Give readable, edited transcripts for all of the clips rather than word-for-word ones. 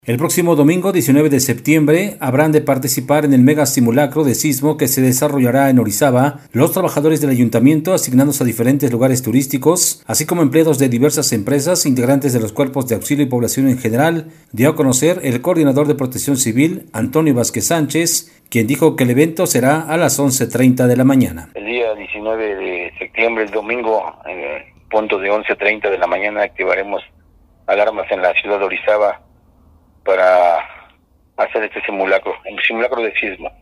El próximo domingo 19 de septiembre habrán de participar en el mega simulacro de sismo que se desarrollará en Orizaba los trabajadores del ayuntamiento asignados a diferentes lugares turísticos, así como empleados de diversas empresas, integrantes de los cuerpos de auxilio y población en general, dio a conocer el coordinador de Protección Civil, Antonio Vázquez Sánchez, quien dijo que el evento será a las 11:30 de la mañana. El día 19 de septiembre, el domingo, punto de 11:30 de la mañana, activaremos alarmas en la ciudad de Orizaba para hacer este simulacro, un simulacro de sismo.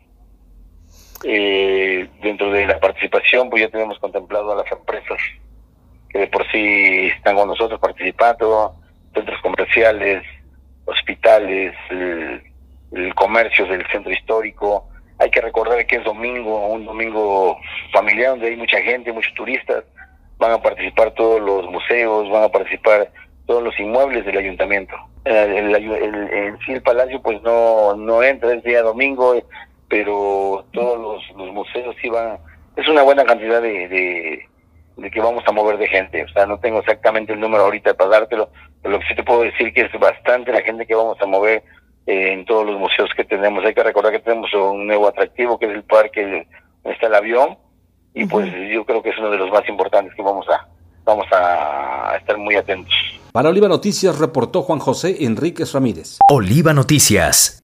Dentro de la participación, pues ya tenemos contemplado a las empresas que de por sí están con nosotros participando, centros comerciales, hospitales, el comercio del centro histórico. Hay que recordar que es domingo, un domingo familiar donde hay mucha gente, muchos turistas. Van a participar todos los museos, van a participar todos los inmuebles del ayuntamiento. En sí el palacio pues no entra, es día domingo, pero todos los museos sí van. Es una buena cantidad de que vamos a mover de gente. O sea, no tengo exactamente el número ahorita para dártelo, pero lo que sí te puedo decir que es bastante la gente que vamos a mover en todos los museos que tenemos. Hay que recordar que tenemos un nuevo atractivo que es el parque, donde está el avión, y pues yo creo que es uno de los más importantes que vamos a estar muy atentos. Para Oliva Noticias reportó Juan José Enríquez Ramírez. Oliva Noticias.